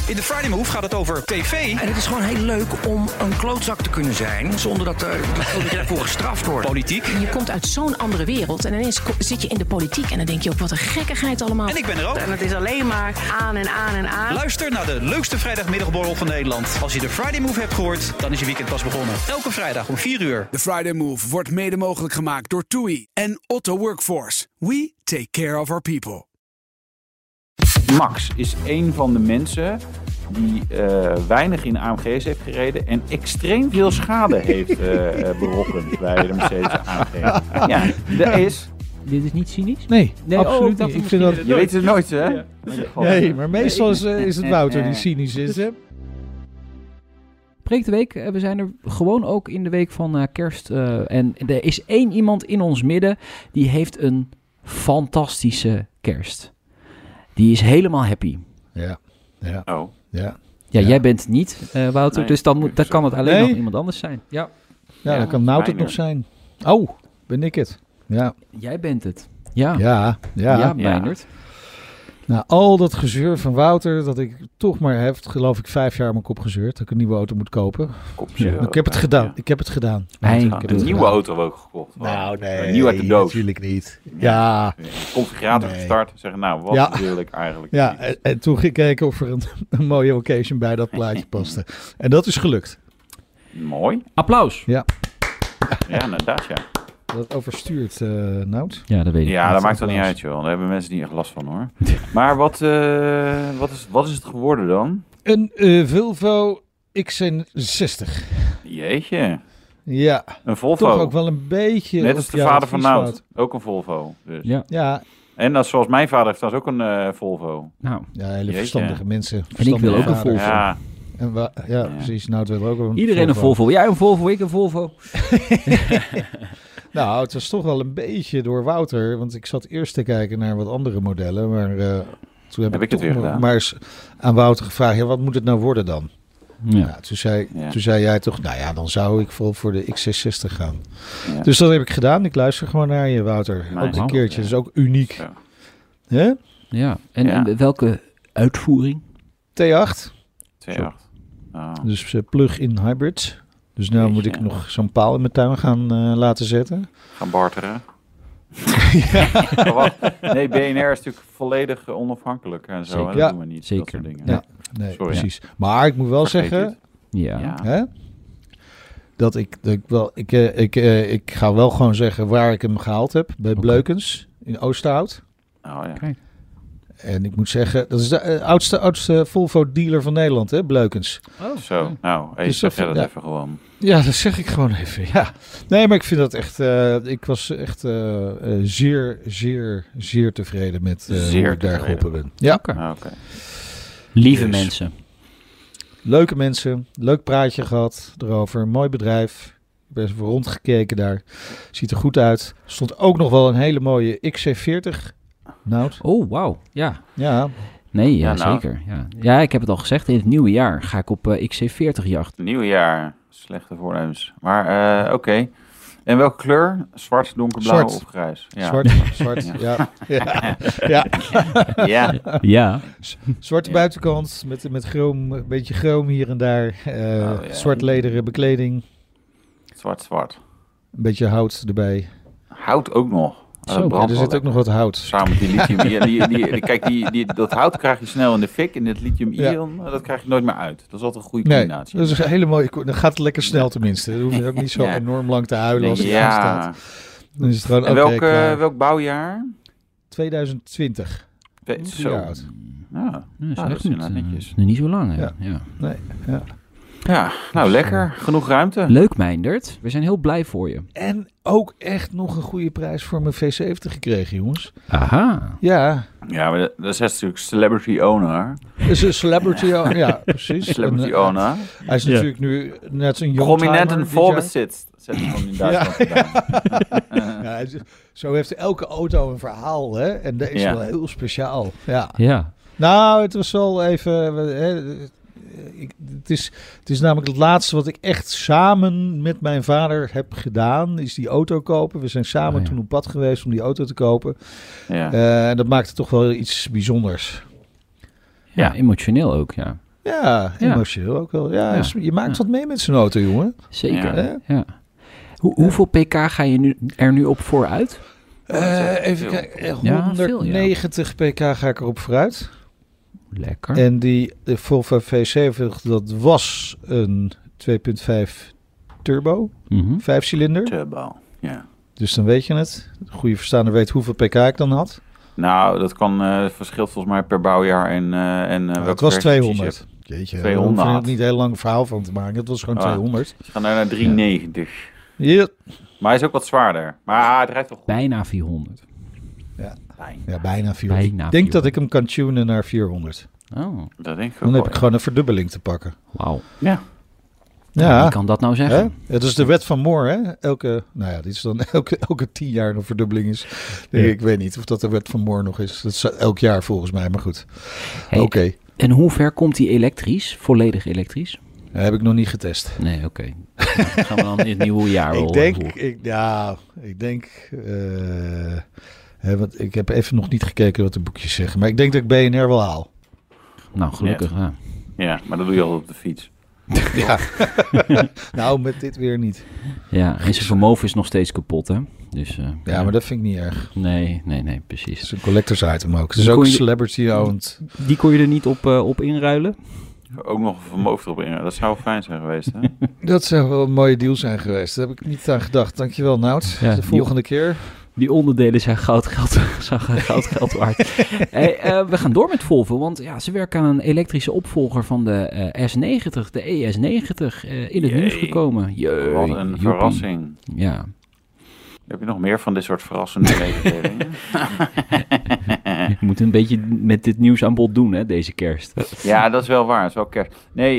In de Friday Move gaat het over tv. En het is gewoon heel leuk om een klootzak te kunnen zijn, zonder dat je daarvoor gestraft wordt. Politiek. Je komt uit zo'n andere wereld en ineens zit je in de politiek en dan denk je ook, wat een gekkigheid allemaal. En ik ben er ook. En het is alleen maar aan en aan en aan. Luister naar de leukste vrijdagmiddagborrel van Nederland. Als je de Friday Move hebt gehoord, dan is je weekend pas begonnen. Elke vrijdag om 4 uur. De Friday Move wordt mede mogelijk gemaakt door TUI en Otto Workforce. We take care of our people. Max is een van de mensen die weinig in AMG's heeft gereden en extreem veel schade heeft berokkend bij de Mercedes AMG. Ja, dat is... Dit is niet cynisch? Nee, absoluut dat niet. Ik vind dat... Je weet het nooit, hè? Ja. Nee, maar meestal is het Wouter die cynisch is, hè? Preek de week. We zijn er gewoon ook in de week van kerst. En er is één iemand in ons midden die heeft een fantastische kerst. Die is helemaal happy. Ja. Oh. Ja, jij bent niet, Wouter. Nee, dus dan kan het alleen nog iemand anders zijn. Ja, dan kan Nout het nog zijn. Oh, ben ik het. Ja. jij bent het. Ja, Ja. Meijnert. Nou, al dat gezeur van Wouter, dat ik toch maar heb, geloof ik, 5 jaar mijn kop gezeurd. Dat ik een nieuwe auto moet kopen. Ik heb het gedaan. Ik heb het gedaan. Een nieuwe auto hebben we ook gekocht. Nou, nee. Nieuw uit de doos. Natuurlijk niet. Ja. Configurator gestart. Zeggen, nou, wat wil ik eigenlijk? Ja, en toen gekeken of er een mooie occasion bij dat plaatje paste. En dat is gelukt. Mooi. Applaus. Ja. Ja, inderdaad, ja. Dat overstuurt, Nout. Ja, dat weet ik. Ja, dat maakt wel niet uit, joh. Daar hebben mensen niet echt last van, hoor. Maar wat is het geworden dan? Een Volvo XC60. Jeetje. Ja. Een Volvo. Toch ook wel een beetje... Net als de vader van Nout. Ook een Volvo. Dus. Ja. En dat zoals mijn vader heeft trouwens ook een Volvo. Nou. Ja, hele verstandige mensen. En ik wil ook een Volvo. Ja. En precies. Nout wil ook een Iedereen Volvo. een Volvo. Jij een Volvo, ik een Volvo. Nou, het was toch wel een beetje door Wouter. Want ik zat eerst te kijken naar wat andere modellen. Maar toen heb ik het weer gedaan. maar eens aan Wouter gevraagd. Ja, wat moet het nou worden dan? Ja. Ja, toen zei jij toch, nou ja, dan zou ik voor de X660 gaan. Ja. Dus dat heb ik gedaan. Ik luister gewoon naar je, Wouter. Nee, ook een keertje. Dat is ook uniek. Ja. Hè? Ja. En welke uitvoering? T8. T8. Oh. Dus plug-in hybrid. Dus nou moet ik nog zo'n paal in mijn tuin gaan laten zetten. Gaan barteren. Nee, BNR is natuurlijk volledig onafhankelijk en zo. Zeker. Dat doen we niet. Zeker. Dat soort dingen. Ja, nee, Sorry, precies. Maar ik moet wel zeggen... Ja. Hè? Dat ik ga wel gewoon zeggen waar ik hem gehaald heb. Bij Bleukens in Oosterhout. Oh ja. Kijk. En ik moet zeggen, dat is de oudste Volvo dealer van Nederland, hè, Bleukens. Oh, Zo, nou, Dus zeg jij dat ja. even gewoon. Ja, dat zeg ik gewoon even, ja. Nee, maar ik vind dat echt, ik was echt zeer, zeer, zeer tevreden met hoe ik daar geholpen ben. Ja. Oké. Lieve Dus. mensen. Leuke mensen, leuk praatje gehad erover, mooi bedrijf. Ik ben even rondgekeken daar, ziet er goed uit. Er stond ook nog wel een hele mooie XC40. Nout. Oh, wauw. Ja. Ja. Nee, Ja, nou. zeker. Ja, ik heb het al gezegd. In het nieuwe jaar ga ik op XC40 jacht. Nieuwjaar, slechte voornemens. Maar oké. En welke kleur? Zwart, donkerblauw Zwart. of grijs? Ja. Zwart, ja. Ja. Ja. Ja. Zwarte buitenkant met chroom, een beetje chroom hier en daar. Zwart lederen bekleding. Zwart. Een beetje hout erbij. Hout ook nog. Zo, Ja, er zit ook nog wat hout. Samen met die lithium. Kijk, dat hout krijg je snel in de fik. En dit lithium-ion, dat krijg je nooit meer uit. Dat is altijd een goede Nee, combinatie. dat is een hele mooie... Dan gaat het lekker snel tenminste. Dan hoef je ook niet zo enorm lang te huilen als het aanstaat. Dan is het gewoon... En oké, welk bouwjaar? 2020. Zo. Jaar oud. Ja, Dat dat is inderdaad netjes. niet zo lang. Hè? Ja. Ja. Nee, ja. Ja, nou lekker. Genoeg ruimte. Leuk, Meindert. We zijn heel blij voor je. En ook echt nog een goede prijs voor mijn V70 gekregen, jongens. Aha. Ja. Ja, maar dat is natuurlijk celebrity owner. Is een celebrity owner. Ja, precies. Celebrity En, owner. hij is natuurlijk nu net zo'n jong Prominenten voorbezit. Zet hij gewoon in Duitsland gedaan. Ja, zo heeft elke auto een verhaal, hè? En deze is Ja. wel heel speciaal. Ja. Ja. Nou, het was wel even... Het is namelijk het laatste wat ik echt samen met mijn vader heb gedaan, is die auto kopen. We zijn samen toen op pad geweest om die auto te kopen. Ja. En dat maakte toch wel iets bijzonders. Ja, emotioneel ook, ja. Ja, emotioneel ook wel. Ja, je maakt wat mee met zijn auto, jongen. Zeker, ja. Hoeveel pk ga je er nu op vooruit? Even kijken. 190 pk ga ik erop vooruit. Lekker. En de Volvo V70, dat was een 2.5 turbo. 5-cilinder. Turbo, ja. Dus dan weet je het. De goede verstaander weet hoeveel pk ik dan had. Nou, dat verschilt volgens mij per bouwjaar en het was 200. Jeetje, 200. Daar hoef je er niet een heel lang verhaal van te maken. Het was gewoon 200. We gaan naar 390. Ja. Maar hij is ook wat zwaarder. Maar het rijdt toch goed. Bijna 400. Ja, bijna 400. Ik denk dat ik hem kan tunen naar 400. Oh. Dat denk ik ook. Dan heb ik gewoon een verdubbeling te pakken. Wauw. Ja. Ja. Wie kan dat nou zeggen? Hè? Het is de wet van Moore, hè? Dit is dan elke 10 jaar een verdubbeling is. Ik weet niet of dat de wet van Moore nog is. Dat is elk jaar volgens mij, maar goed. Hey, Oké. En hoe ver komt die elektrisch? Volledig elektrisch? Dat heb ik nog niet getest. Nee, oké. Nou, gaan we dan in het nieuwe jaar wel ik denk... want ik heb even nog niet gekeken wat de boekjes zeggen. Maar ik denk dat ik BNR wel haal. Nou, gelukkig. Ja, maar dat doe je altijd op de fiets. Ja. Nou, met dit weer niet. Ja, en zijn vermogen is nog steeds kapot, hè? Dus, maar dat vind ik niet erg. Nee, precies. Het is een collectors item ook. Het is ook celebrity-owned. Die kon je er niet op inruilen? Ook nog een vermogen erop in. Dat zou fijn zijn geweest, hè? Dat zou wel een mooie deal zijn geweest. Daar heb ik niet aan gedacht. Dankjewel, Nout. Ja, de volgende keer. Die onderdelen zijn goud waard. Hey, we gaan door met Volvo, want ze werken aan een elektrische opvolger van de S90, de ES90, in het nieuws gekomen. Wat een verrassing. Ja. Heb je nog meer van dit soort verrassende mededelingen? Je moet een beetje met dit nieuws aan bod doen, hè, deze kerst. Ja, dat is wel waar. Dat is wel kerst. Nee,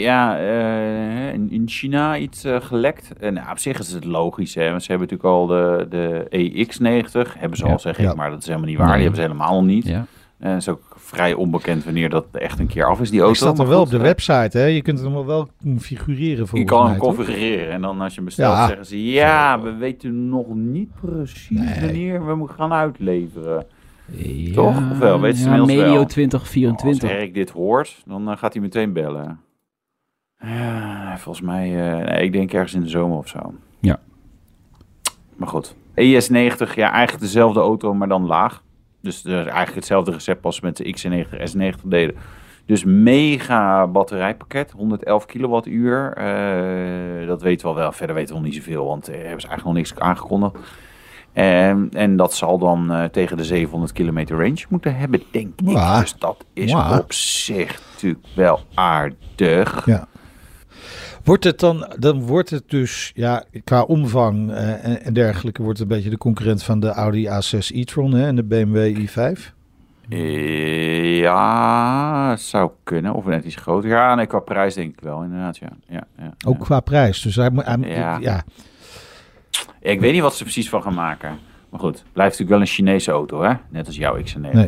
in China iets gelekt. Op zich is het logisch, hè. Want ze hebben natuurlijk al de EX90. Hebben ze al, zeg ik. Maar dat is helemaal niet waar. Die hebben ze helemaal nog niet. Ja. Het is ook vrij onbekend wanneer dat echt een keer af is, die auto. Het staat er wel op de website, hè? Je kunt hem wel configureren volgens mij. Je kan hem configureren en dan als je hem bestelt zeggen ze... we weten nog niet precies wanneer we hem gaan uitleveren. Ja, toch? Of wel? Weet ze inmiddels medio wel? 2024. Als Erik dit hoort, dan gaat hij meteen bellen. Volgens mij... ik denk ergens in de zomer of zo. Ja. Maar goed. ES90, eigenlijk dezelfde auto, maar dan laag. Dus eigenlijk hetzelfde recept als met de XC90, S90 deden. Dus mega batterijpakket, 111 kilowattuur. Dat weten we wel. Verder weten we nog niet zoveel, want hebben ze eigenlijk nog niks aangekondigd. En dat zal dan tegen de 700 kilometer range moeten hebben, denk ik. Dus dat is op zich natuurlijk wel aardig. Ja. Wordt het dan wordt het dus, qua omvang en dergelijke, wordt het een beetje de concurrent van de Audi A6 e-tron en de BMW i5? Ja, zou kunnen. Of net iets groter. Ja, nee, qua prijs denk ik wel, inderdaad. Ja. Ook qua prijs. Dus hij Ik weet niet wat ze precies van gaan maken. Maar goed, blijft natuurlijk wel een Chinese auto, hè? Net als jouw XC90. Nee.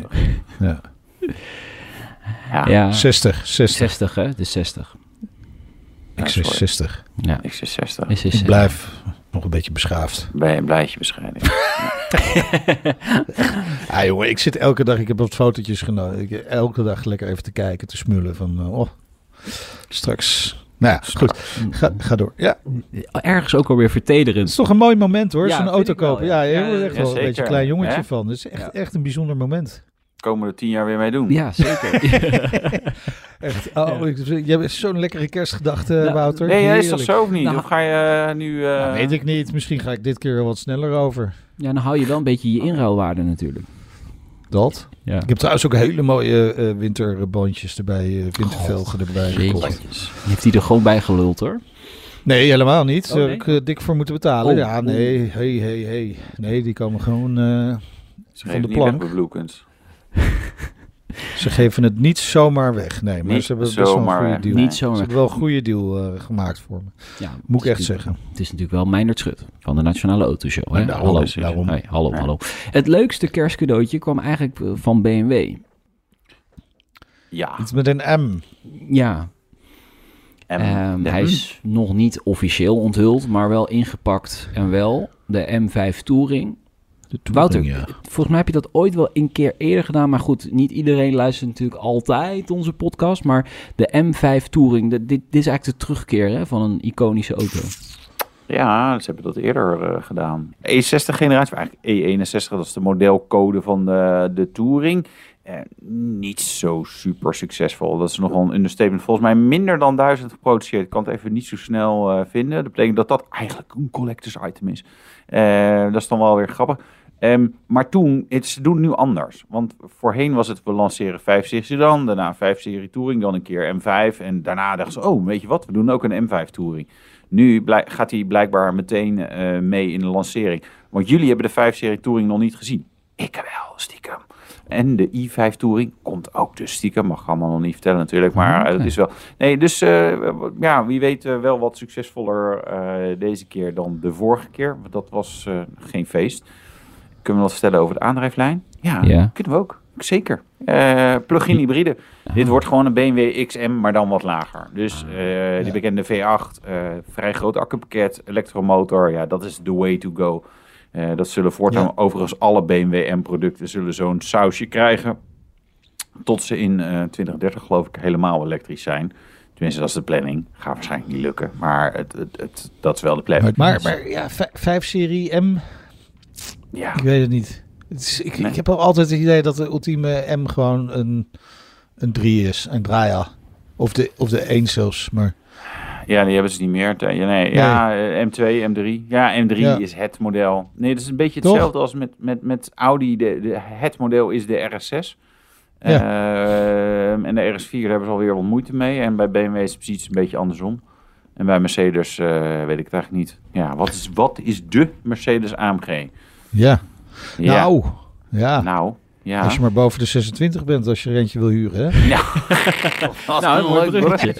Ja. 60, hè? De 60. XC60. Ja. XC60. Ik blijf nog een beetje beschaafd. Ben je een blijtje bescheiden. Jongen, ik zit elke dag, ik heb wat fotootjes genomen. Elke dag lekker even te kijken, te smullen van, straks... Nou ja, goed. Ga door. Ja. Ergens ook alweer vertederend. Het is toch een mooi moment hoor, zo'n auto kopen. Wel, je wordt echt wel een beetje een klein jongetje hè? van. Het is echt een bijzonder moment. Komen we er 10 jaar weer mee doen. Ja, zeker. Echt. Je hebt zo'n lekkere kerstgedachte, Wouter. Nee, is dat zo of niet? Of ga je nu... weet ik niet. Misschien ga ik dit keer wat sneller over. Ja, dan hou je wel een beetje je inruilwaarde natuurlijk. Dat? Ja. Ik heb trouwens ook hele mooie winterbandjes erbij, wintervelgen erbij gekocht. Heeft hij er gewoon bij geluld hoor? Nee, helemaal niet. Daar heb ik dik voor moeten betalen. Ja, nee. Hey. Nee, die komen gewoon van de plank. Ze geven het niet zomaar weg. Nee, maar ze hebben best wel een goede deal. Niet zomaar. Ze hebben wel een goede deal gemaakt voor me. Ja, moet ik echt zeggen. Het is natuurlijk wel Meindert Schut van de Nationale Autoshow. Hè? Daarom. Hey, hallo. Het leukste kerstcadeautje kwam eigenlijk van BMW. Ja. Iets met een M. Ja. Hij is nog niet officieel onthuld, maar wel ingepakt en wel de M5 Touring Wouter, volgens mij heb je dat ooit wel een keer eerder gedaan. Maar goed, niet iedereen luistert natuurlijk altijd onze podcast. Maar de M5 Touring, dit is eigenlijk de terugkeer hè, van een iconische auto. Ja, ze hebben dat eerder gedaan. E60 generatie, maar eigenlijk E61, dat is de modelcode van de Touring. Niet zo super succesvol. Dat is nogal een understatement. Volgens mij minder dan 1000 geproduceerd. Ik kan het even niet zo snel vinden. Dat betekent dat dat eigenlijk een collectors item is. Dat is dan wel weer grappig. Maar toen, ze doen het nu anders. Want voorheen was het, we lanceren 5-serie sedan, daarna 5-serie Touring, dan een keer M5. En daarna dachten ze, weet je wat, we doen ook een M5 Touring. Nu gaat hij blijkbaar meteen mee in de lancering. Want jullie hebben de 5-serie Touring nog niet gezien. Ik wel, stiekem. En de i5 Touring komt ook dus stiekem. Mag ik allemaal nog niet vertellen natuurlijk. Maar het is wel... Nee, dus wie weet wel wat succesvoller deze keer dan de vorige keer. Want dat was geen feest. Kunnen we wat vertellen over de aandrijflijn? Ja, kunnen we ook. Zeker. Plug-in hybride. Dit wordt gewoon een BMW XM, maar dan wat lager. Dus die bekende V8, vrij groot accupakket, elektromotor. Ja, dat is the way to go. Dat zullen voortaan overigens alle BMW M-producten zullen zo'n sausje krijgen. Tot ze in 2030 geloof ik helemaal elektrisch zijn. Tenminste, dat is de planning. Gaat waarschijnlijk niet lukken. Maar dat is wel de planning. Maar ja, 5-serie M... Ja. Ik weet het niet. Ik heb altijd het idee dat de ultieme M gewoon een 3 is. Een Draia. Of de 1 zelfs. Maar... Ja, die hebben ze niet meer. Ja, M2, M3. Ja, M3 is het model. Nee, dat is een beetje hetzelfde als met Audi. Het model is de RS6. En de RS4 daar hebben ze alweer wat moeite mee. En bij BMW is het precies een beetje andersom. En bij Mercedes weet ik het eigenlijk niet. Ja, wat is de Mercedes AMG? Ja. Nou, ja. Als je maar boven de 26 bent, als je er eentje wil huren, hè? Ja, een leuk bruggetje.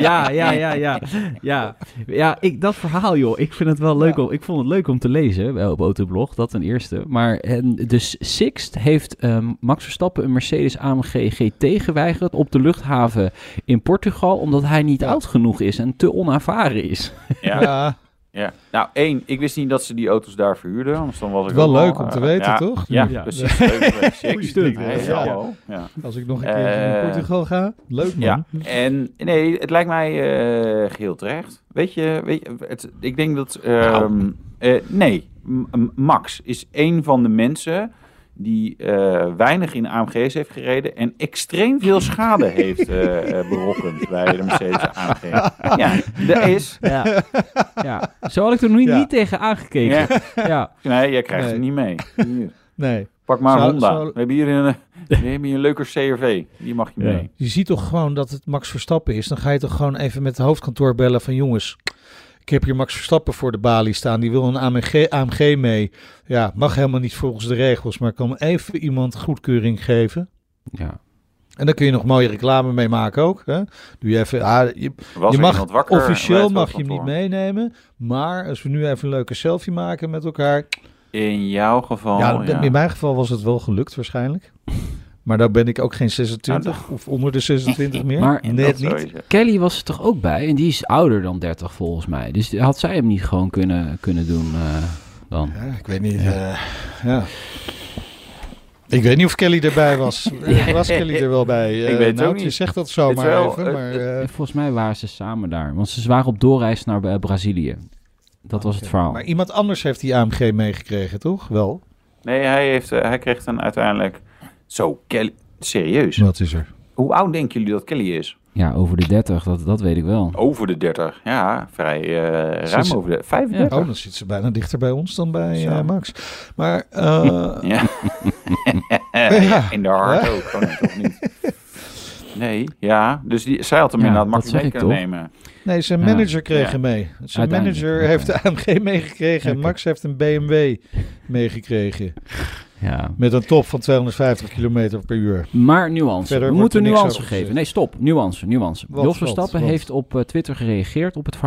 Ja, dat verhaal, joh. Ik vind het wel leuk. Ik vond het leuk om te lezen wel op Autoblog, dat ten eerste. Maar dus Sixt heeft Max Verstappen een Mercedes AMG GT geweigerd op de luchthaven in Portugal, omdat hij niet oud genoeg is en te onervaren is. Ja. Nou, ik wist niet dat ze die auto's daar verhuurden. Anders dan was ik wel leuk om te weten, toch? Ja, precies. Goeie stunt. Als ik nog een keer naar Portugal ga, leuk man. Ja, en nee, het lijkt mij geheel terecht. Weet je ik denk dat... Max is een van de mensen die weinig in AMG's heeft gereden en extreem veel schade heeft berokkend bij de Mercedes AMG. Ja, dat is. Ja. Zo had ik er niet tegen aangekeken. Ja. Nee, jij krijgt het niet mee. Hier. Nee. Pak maar een Honda. We hebben hier een leuker CRV. Die mag je mee. Je ziet toch gewoon dat het Max Verstappen is. Dan ga je toch gewoon even met het hoofdkantoor bellen van jongens... Ik heb hier Max Verstappen voor de balie staan. Die wil een AMG mee. Ja, mag helemaal niet volgens de regels. Maar kan even iemand goedkeuring geven. Ja. En dan kun je nog mooie reclame mee maken ook. Hè? Doe je even... je mag officieel mag je hem niet meenemen. Maar als we nu even een leuke selfie maken met elkaar... In jouw geval... Ja, in mijn geval was het wel gelukt waarschijnlijk. Maar daar ben ik ook geen 26 of onder de 26 meer. Maar net niet. Kelly was er toch ook bij? En die is ouder dan 30 volgens mij. Dus had zij hem niet gewoon kunnen doen dan? Ja, ik weet niet. Ik weet niet of Kelly erbij was. Was Kelly er wel bij? Ik weet het ook niet. Je zegt dat zomaar even. Maar, volgens mij waren ze samen daar. Want ze waren op doorreis naar Brazilië. Dat was het verhaal. Maar iemand anders heeft die AMG meegekregen, toch? Wel? Nee, hij kreeg dan uiteindelijk... Zo, Kelly, serieus? Wat is er? Hoe oud denken jullie dat Kelly is? Ja, over de 30, dat weet ik wel. Over de 30, ja, vrij ruim over de 35. Ja. Oh, dan zit ze bijna dichter bij ons dan bij Max. Maar, in de hart ook, gewoon toch niet. Nee, ja, dus zij had hem inderdaad makkelijk mee kunnen nemen. Nee, zijn manager kreeg hem mee. Zijn manager heeft de AMG meegekregen en Max heeft een BMW meegekregen. Ja. Met een top van 250 km per uur. Maar nuance. We moeten nuance geven. Nee, stop. Nuance. Jos Verstappen heeft op Twitter gereageerd op het verhaal.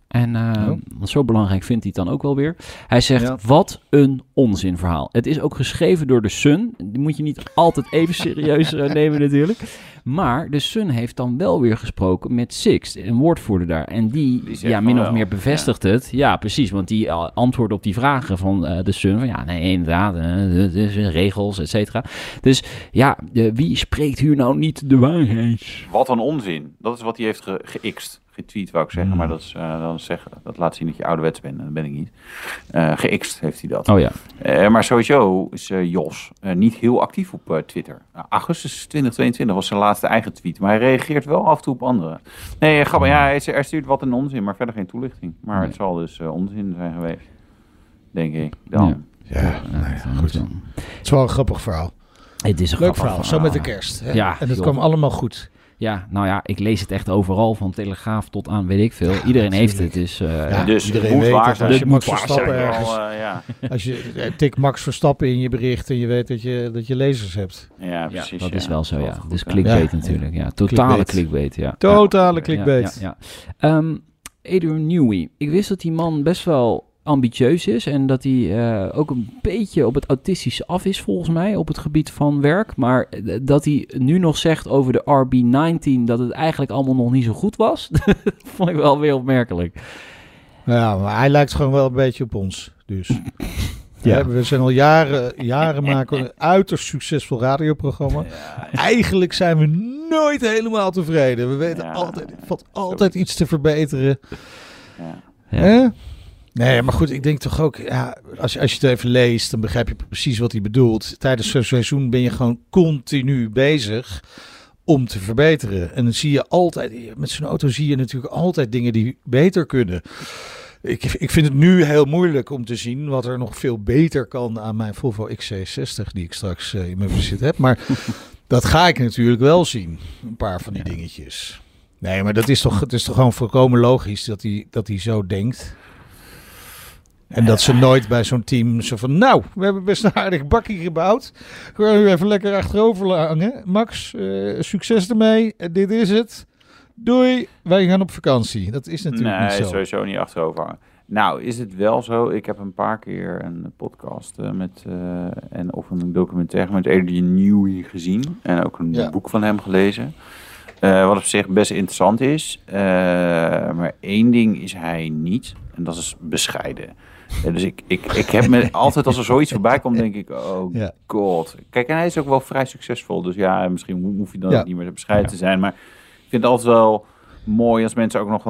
En want zo belangrijk vindt hij het dan ook wel weer. Hij zegt, wat een onzinverhaal. Het is ook geschreven door de Sun. Die moet je niet altijd even serieus nemen natuurlijk. Maar de Sun heeft dan wel weer gesproken met Sixt, een woordvoerder daar. En die min of meer bevestigt het. Ja, precies. Want die antwoordt op die vragen van de Sun. Van, ja, nee, inderdaad. Regels, et cetera. Dus ja, wie spreekt hier nou niet de waarheid? Wat een onzin. Dat is wat hij heeft gext. Getweet, wou ik zeggen. Maar dat is dat laat zien dat je ouderwets bent. En dat ben ik niet. Gext heeft hij dat. Oh ja. Maar sowieso is Jos niet heel actief op Twitter. Augustus 2022 was zijn laatste eigen tweet. Maar hij reageert wel af en toe op andere. Nee, grappig. Ja, hij stuurt wat een onzin, maar verder geen toelichting. Maar het zal dus onzin zijn geweest. Denk ik. Dan. Ja, goed. Het is wel een grappig verhaal. Het is een leuk verhaal. Zo met de kerst. Hè? Ja, en het kwam allemaal goed. Ja, nou ja, ik lees het echt overal, van Telegraaf tot aan weet ik veel. Iedereen heeft het. Dus iedereen moet weet waar dat zijn. als je Max Verstappen ergens... Als je tik Max Verstappen in je bericht en je weet dat je lezers hebt. Ja, precies. Dat is wel zo, ja. Goed, dus clickbait natuurlijk. Ja. Totale clickbait, ja. Totale clickbait. Ja. Adrian Newey. Ik wist dat die man best wel ambitieus is en dat hij ook een beetje op het autistische af is volgens mij op het gebied van werk, maar dat hij nu nog zegt over de RB19 dat het eigenlijk allemaal nog niet zo goed was, dat vond ik wel weer opmerkelijk. Ja, maar hij lijkt gewoon wel een beetje op ons, dus. Ja. We zijn al jaren maken een uiterst succesvol radioprogramma. Eigenlijk zijn we nooit helemaal tevreden. We weten altijd, er valt altijd iets te verbeteren. Ja. Nee, maar goed, ik denk toch ook, als je het even leest, dan begrijp je precies wat hij bedoelt. Tijdens zo'n seizoen ben je gewoon continu bezig om te verbeteren. En dan zie je altijd, met zo'n auto zie je natuurlijk altijd dingen die beter kunnen. Ik vind het nu heel moeilijk om te zien wat er nog veel beter kan aan mijn Volvo XC60 die ik straks in mijn bezit heb. Maar dat ga ik natuurlijk wel zien, een paar van die dingetjes. Nee, maar het is toch gewoon volkomen logisch dat hij zo denkt. En dat ze nooit bij zo'n team zo van, nou, we hebben best een aardig bakkie gebouwd. Gewoon nu even lekker achterover hangen. Max, succes ermee. Dit is het. Doei, wij gaan op vakantie. Dat is natuurlijk niet zo. Nee, sowieso niet achterover hangen. Nou, is het wel zo. Ik heb een paar keer een podcast of een documentaire met Adrian Newey gezien. En ook een boek van hem gelezen. Wat op zich best interessant is. Maar één ding is hij niet. En dat is bescheiden. Dus ik heb me altijd, als er zoiets voorbij komt, denk ik, oh god. Kijk, en hij is ook wel vrij succesvol. Dus ja, misschien hoef je dan niet meer te bescheiden te zijn. Maar ik vind het altijd wel mooi als mensen ook nog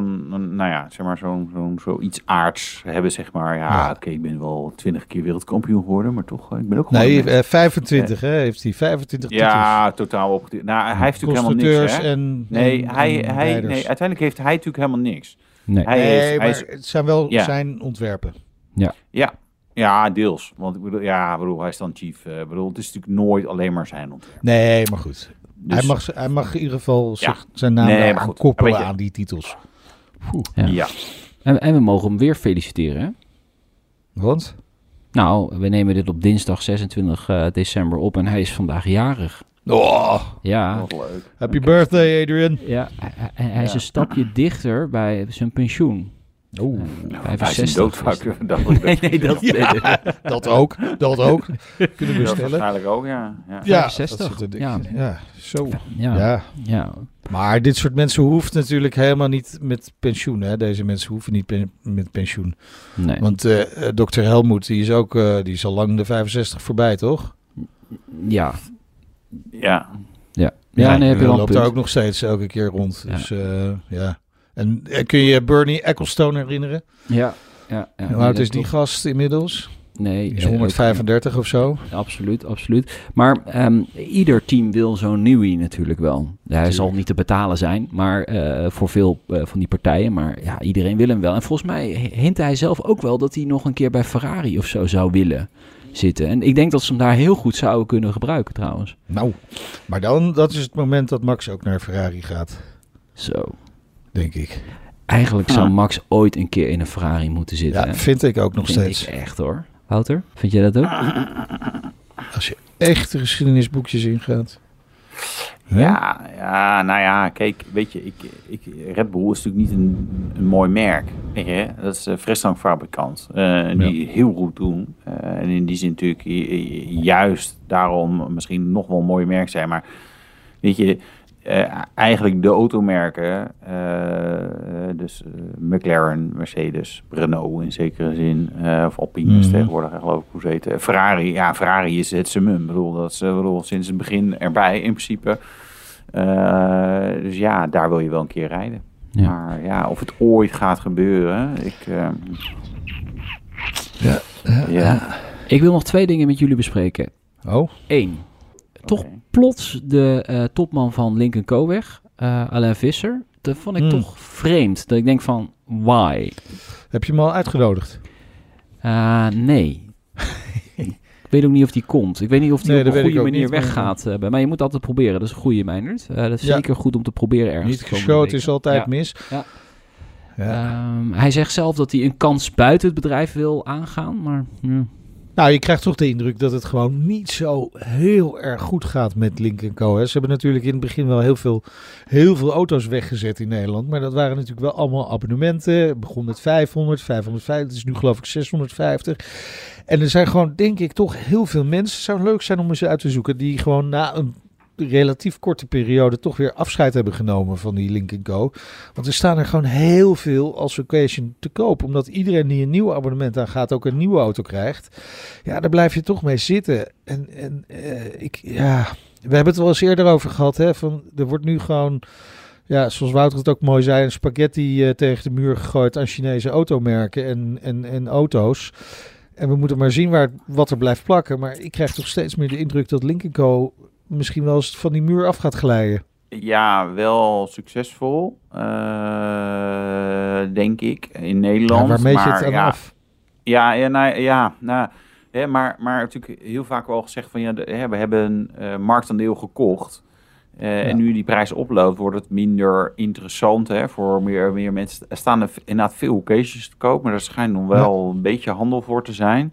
zoiets aards hebben, zeg maar. Oké, ik ben wel 20 keer wereldkampioen geworden, maar toch, ik ben ook gewoon... Nee, 25, hè, heeft hij 25 titels. Ja, totaal opgedeeld. Nou, hij heeft natuurlijk helemaal niks, hè? Uiteindelijk heeft hij natuurlijk helemaal niks. Nee, maar het zijn wel zijn ontwerpen. Ja, deels. Want ik bedoel, hij is dan chief. Het is natuurlijk nooit alleen maar zijn ontwerp. Nee, maar goed. Dus, hij mag in ieder geval zijn naam koppelen aan die titels. Ja. En we mogen hem weer feliciteren, hè? Want? Nou, we nemen dit op dinsdag 26 december op en hij is vandaag jarig. Oh, ja. Wat leuk. Happy birthday, Adrian. Ja, hij is een stapje dichter bij zijn pensioen. 65. Hij is dat ook. Kunnen we stellen. Waarschijnlijk ook, ja. 65. Zo. Ja. Maar dit soort mensen hoeft natuurlijk helemaal niet met pensioen. Hè? Deze mensen hoeven niet met pensioen. Nee. Want dokter Helmoet, die is al lang de 65 voorbij, toch? Ja. Ja. Nee, hij loopt daar ook nog steeds elke keer rond. Dus En kun je je Bernie Ecclestone herinneren? Ja. Hoe oud is die gast inmiddels? Nee. Die is 135 of zo. Absoluut. Maar ieder team wil zo'n Newey natuurlijk wel. Hij zal niet te betalen zijn, maar voor veel van die partijen. Maar ja, iedereen wil hem wel. En volgens mij hintte hij zelf ook wel dat hij nog een keer bij Ferrari of zo zou willen zitten. En ik denk dat ze hem daar heel goed zouden kunnen gebruiken trouwens. Nou, maar dan, dat is het moment dat Max ook naar Ferrari gaat. Zo. Denk ik. Eigenlijk zou Max ooit een keer in een Ferrari moeten zitten. Ja, vind ik ook nog steeds. Vind ik echt hoor. Wouter, vind jij dat ook? Als je echt de geschiedenisboekjes ingaat. Ja, nou ja, kijk, weet je, Red Bull is natuurlijk niet een mooi merk. Weet je? Dat is een frisdrankfabrikant die heel goed doen. En in die zin natuurlijk juist daarom misschien nog wel een mooi merk zijn. Maar weet je, eigenlijk de automerken, dus McLaren, Mercedes, Renault in zekere zin, of Alpine is tegenwoordig geloof ik hoe ze heten. Ferrari is het summum. Ik bedoel, dat is sinds het begin erbij in principe. Dus ja, daar wil je wel een keer rijden. Ja. Maar ja, of het ooit gaat gebeuren, Ik wil nog 2 dingen met jullie bespreken. Oh. 1. Toch plots de topman van Lynk & Co weg, Alain Visser. Dat vond ik toch vreemd. Dat ik denk van, why? Heb je hem al uitgenodigd? Nee. Ik weet ook niet of die komt. Ik weet niet of die op een goede manier weggaat. Maar je moet altijd proberen. Dat is een goede, Meijnerd. Dat is zeker goed om te proberen ergens niet te komen. geschoten is altijd mis. Ja. Hij zegt zelf dat hij een kans buiten het bedrijf wil aangaan. Maar Nou, je krijgt toch de indruk dat het gewoon niet zo heel erg goed gaat met Lynk & Co. Hè. Ze hebben natuurlijk in het begin wel heel veel auto's weggezet in Nederland. Maar dat waren natuurlijk wel allemaal abonnementen. Het begon met 550. Het is nu geloof ik 650. En er zijn gewoon, denk ik, toch heel veel mensen. Het zou leuk zijn om eens uit te zoeken. Die gewoon na een relatief korte periode toch weer afscheid hebben genomen van die Lynk & Co. Want er staan er gewoon heel veel als occasion te koop. Omdat iedereen die een nieuw abonnement aangaat ook een nieuwe auto krijgt. Ja, daar blijf je toch mee zitten. We hebben het wel eens eerder over gehad. Hè, van, er wordt nu gewoon, ja, zoals Wouter het ook mooi zei, een spaghetti tegen de muur gegooid aan Chinese automerken en auto's. En we moeten maar zien wat er blijft plakken. Maar ik krijg toch steeds meer de indruk dat Lynk & Co misschien wel eens van die muur af gaat glijden. Ja, wel succesvol, denk ik, in Nederland. Ja, waar meet je het aan af? Maar natuurlijk heel vaak wel gezegd van we hebben een marktaandeel gekocht. En nu die prijs oploopt, wordt het minder interessant voor meer mensen. Er staan er inderdaad veel occasions te koop, maar er schijnt nog wel een beetje handel voor te zijn.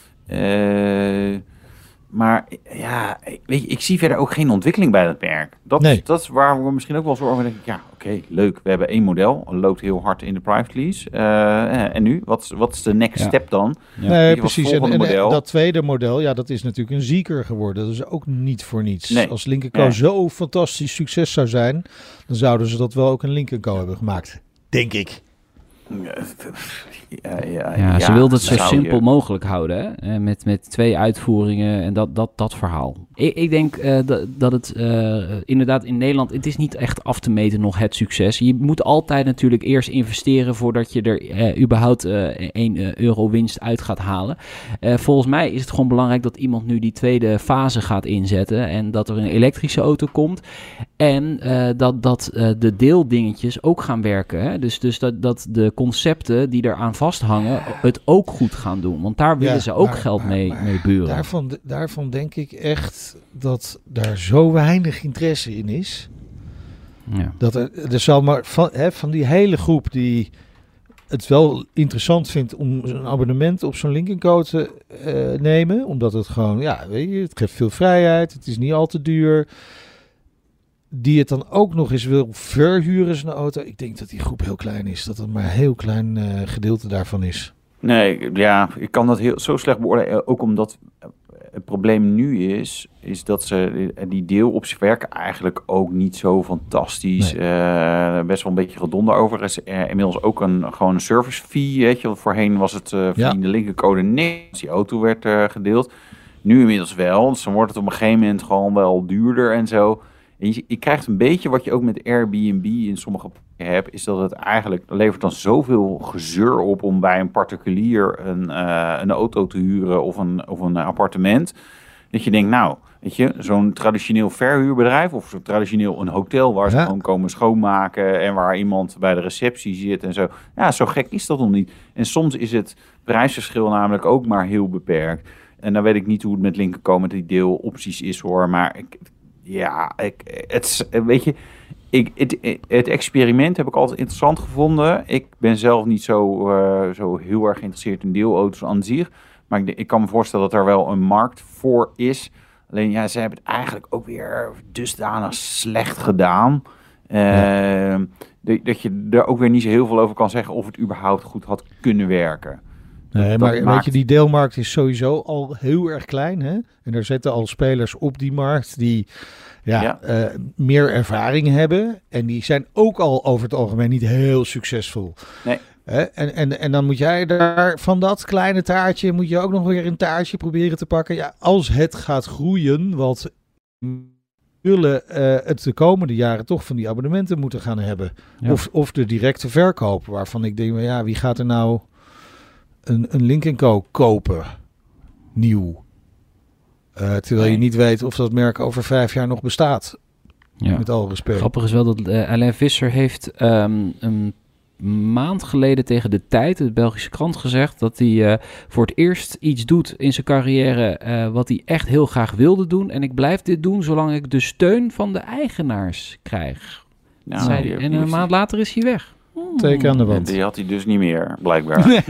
Maar ja, weet je, ik zie verder ook geen ontwikkeling bij dat merk. Dat is waar we misschien ook wel zorgen. Dan denk ik, oké, leuk. We hebben 1 model. Het loopt heel hard in de private lease. En nu? Wat is de next step dan? Ja. Nee, precies. En dat tweede model, dat is natuurlijk een zieker geworden. Dat is ook niet voor niets. Nee. Als Lynk & Co zo fantastisch succes zou zijn, dan zouden ze dat wel ook een Lynk & Co hebben gemaakt. Denk ik. Ze wilde het zo simpel mogelijk houden. Hè? Met 2 uitvoeringen en dat verhaal. Ik denk dat het inderdaad in Nederland, het is niet echt af te meten nog het succes. Je moet altijd natuurlijk eerst investeren voordat je er überhaupt 1 euro winst uit gaat halen. Volgens mij is het gewoon belangrijk dat iemand nu die tweede fase gaat inzetten en dat er een elektrische auto komt. En dat de deeldingetjes ook gaan werken. Hè? Dus dat de concepten die eraan vasthangen het ook goed gaan doen. Want daar willen ze ook geld mee buren. Daarvan denk ik echt dat daar zo weinig interesse in is. Ja. Dat er zal maar van die hele groep die het wel interessant vindt om een abonnement op zo'n Lynk & Co te nemen. Omdat het gewoon, weet je, het geeft veel vrijheid. Het is niet al te duur. Die het dan ook nog eens wil verhuren zijn auto. Ik denk dat die groep heel klein is. Dat het maar een heel klein gedeelte daarvan is. Nee, ik kan dat zo slecht beoordelen. Ook omdat het probleem nu is dat ze die deelopties werken eigenlijk ook niet zo fantastisch. Nee. Best wel een beetje gedonder over. Is inmiddels ook gewoon een service fee. Weet je? Voorheen was het via de linkercode niks. Die auto werd gedeeld. Nu inmiddels wel. Dus dan wordt het op een gegeven moment gewoon wel duurder en zo. En je krijgt een beetje wat je ook met Airbnb in sommige plekken hebt, is dat het eigenlijk levert dan zoveel gezeur op om bij een particulier een auto te huren of een appartement. Dat je denkt, nou, weet je, zo'n traditioneel verhuurbedrijf of zo traditioneel een hotel waar ze gewoon komen schoonmaken en waar iemand bij de receptie zit en zo. Ja, zo gek is dat nog niet. En soms is het prijsverschil namelijk ook maar heel beperkt. En dan weet ik niet hoe het met Lynk & Co met die deelopties is hoor, maar het experiment heb ik altijd interessant gevonden. Ik ben zelf niet zo heel erg geïnteresseerd in deelauto's aan zich. Maar ik kan me voorstellen dat er wel een markt voor is. Alleen ja, ze hebben het eigenlijk ook weer dusdanig slecht gedaan. Dat je er ook weer niet zo heel veel over kan zeggen of het überhaupt goed had kunnen werken. Nee, maar weet je, die deelmarkt is sowieso al heel erg klein. Hè? En er zitten al spelers op die markt die meer ervaring hebben. En die zijn ook al over het algemeen niet heel succesvol. Nee. En dan moet jij daar van dat kleine taartje, moet je ook nog weer een taartje proberen te pakken. Ja, als het gaat groeien, wat zullen het de komende jaren toch van die abonnementen moeten gaan hebben. Ja. Of de directe verkoop, waarvan ik denk, ja, wie gaat er nou een Link & Co kopen? Nieuw. Terwijl je niet weet of dat merk over 5 jaar nog bestaat. Ja. Met alle respect. Grappig is wel dat Alain Visser heeft een maand geleden tegen De Tijd, de Belgische krant, gezegd dat hij voor het eerst iets doet in zijn carrière wat hij echt heel graag wilde doen. En ik blijf dit doen zolang ik de steun van de eigenaars krijg. Nou, zei hij. En een maand later is hij weg. Teken aan de wand. Die had hij dus niet meer, blijkbaar.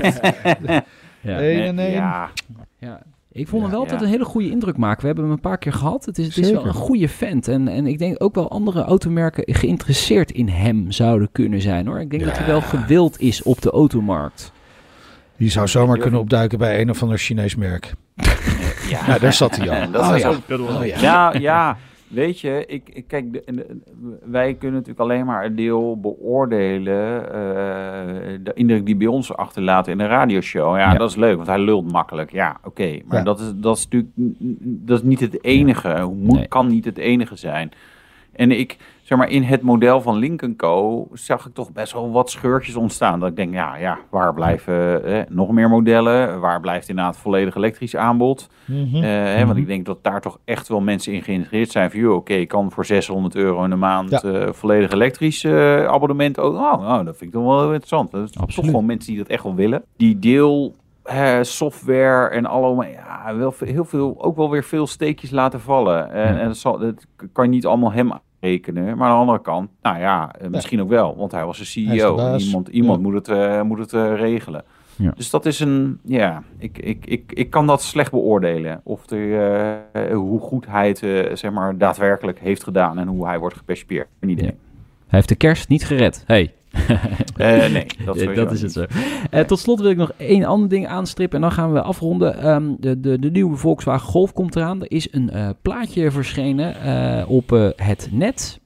Nee. Ja. Ik vond hem wel altijd een hele goede indruk maken. We hebben hem een paar keer gehad. Het is wel een goede vent. En ik denk ook wel andere automerken geïnteresseerd in hem zouden kunnen zijn, hoor. Ik denk dat hij wel gewild is op de automarkt. Die zou zomaar kunnen opduiken bij een of ander Chinees merk. Ja, daar zat hij al. Ja. Weet je, kijk, wij kunnen natuurlijk alleen maar een deel beoordelen. De indruk die bij ons achterlaten in een radioshow. Ja, dat is leuk, want hij lult makkelijk. Ja, oké. Maar dat is natuurlijk dat is niet het enige. Kan niet het enige zijn. En in het model van Link & Co. zag ik toch best wel wat scheurtjes ontstaan. Dat ik denk, waar blijven nog meer modellen? Waar blijft inderdaad volledig elektrisch aanbod? Want ik denk dat daar toch echt wel mensen in geïntegreerd zijn. Van, ik kan voor €600 in de maand volledig elektrisch abonnement. Dat vind ik toch wel heel interessant. Dat is toch gewoon mensen die dat echt wel willen. Die deel software en allemaal, wel heel veel, ook wel weer veel steekjes laten vallen. En dat kan je niet allemaal hem rekenen, maar aan de andere kant, misschien ook wel, want hij was de CEO. Iemand moet het regelen. Ja. Dus dat is ik kan dat slecht beoordelen. Hoe goed hij het daadwerkelijk heeft gedaan en hoe hij wordt gepercipieerd. Een idee. Ja. Hij heeft de kerst niet gered. Hey. Nee, dat is het zo. Tot slot wil ik nog één ander ding aanstrippen en dan gaan we afronden. De nieuwe Volkswagen Golf komt eraan. Er is een plaatje verschenen op het net.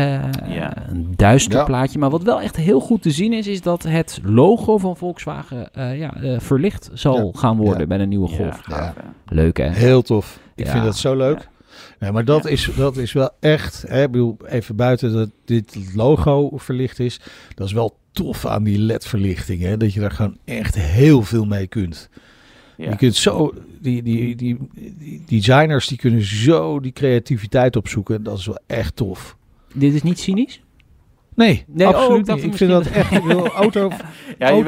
Een duister plaatje. Maar wat wel echt heel goed te zien is dat het logo van Volkswagen verlicht zal gaan worden bij de nieuwe Golf. Ja. Leuk, hè? Heel tof. Ik vind dat zo leuk. Ja, maar dat is wel echt, ik bedoel, even buiten dat dit logo verlicht is, dat is wel tof aan die LED-verlichting, hè, dat je daar gewoon echt heel veel mee kunt. Ja. Je kunt zo, die designers die kunnen zo die creativiteit opzoeken, dat is wel echt tof. Dit is niet cynisch? Nee, absoluut niet. Ik vind dat echt auto. Je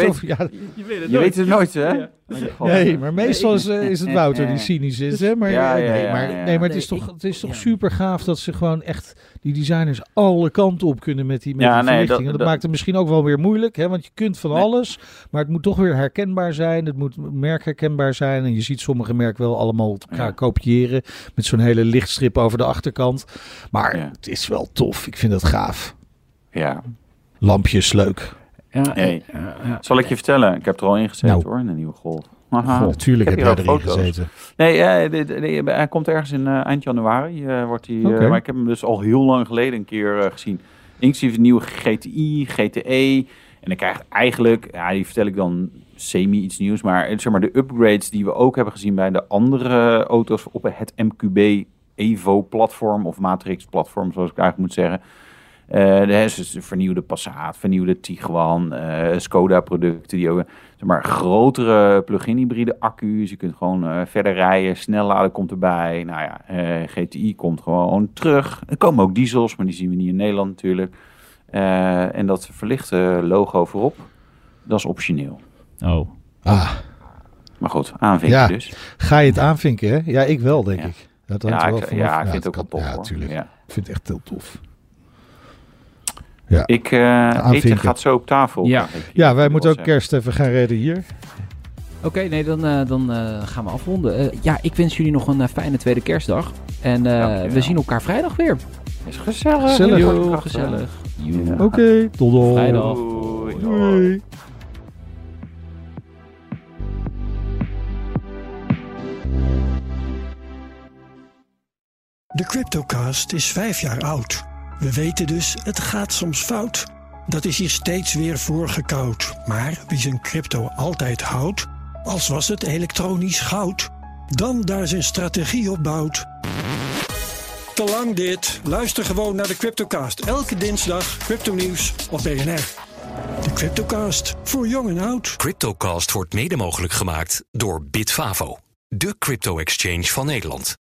weet het nooit, hè? Ja. Nee, maar meestal is het Wouter die cynisch is, hè? Maar, maar het is toch super gaaf dat ze gewoon echt die designers alle kanten op kunnen met die verlichting. Dat maakt het misschien ook wel weer moeilijk, hè? Want je kunt van alles, maar het moet toch weer herkenbaar zijn. Het moet merkherkenbaar zijn. En je ziet sommige merken wel allemaal elkaar kopiëren met zo'n hele lichtstrip over de achterkant. Maar het is wel tof. Ik vind het gaaf. Ja. Lampjes, leuk. Zal ik je vertellen? Ik heb er al in gezeten hoor, in de nieuwe Golf. Natuurlijk heb jij erin gezeten. Nee, hij komt ergens in eind januari. Maar ik heb hem dus al heel lang geleden een keer gezien. Inclusief de nieuwe GTI, GTE. En dan krijg je eigenlijk, die vertel ik dan semi iets nieuws. Maar de upgrades die we ook hebben gezien bij de andere auto's op het MQB Evo-platform of Matrix-platform, zoals ik eigenlijk moet zeggen. Dus vernieuwde Passat, vernieuwde Tiguan, Skoda-producten die ook grotere plug-in hybride accu's. Je kunt gewoon verder rijden, snel laden komt erbij. GTI komt gewoon terug. Er komen ook diesels, maar die zien we niet in Nederland natuurlijk. En dat verlichte logo voorop, dat is optioneel. Oh. Maar goed, aanvinken dus. Ga je het aanvinken, hè? Ja, ik wel, denk ik. Dat ik vind het ook wel tof, hoor. Tuurlijk. Ja. Ik vind het echt heel tof. Ja. Eten gaat zo op tafel. Ja, wij moeten ook kerst even gaan redden hier. Oké, nee, dan gaan we afronden. Ik wens jullie nog een fijne tweede kerstdag. En we zien elkaar vrijdag weer. Is gezellig. Gezellig. Ja. Oké, tot dan. Vrijdag. Doei. De CryptoCast is 5 jaar oud. We weten dus, het gaat soms fout. Dat is hier steeds weer voorgekoud. Maar wie zijn crypto altijd houdt, als was het elektronisch goud, dan daar zijn strategie op bouwt. Te lang dit. Luister gewoon naar de CryptoCast. Elke dinsdag crypto-nieuws op BNR. De CryptoCast, voor jong en oud. CryptoCast wordt mede mogelijk gemaakt door Bitfavo, de crypto-exchange van Nederland.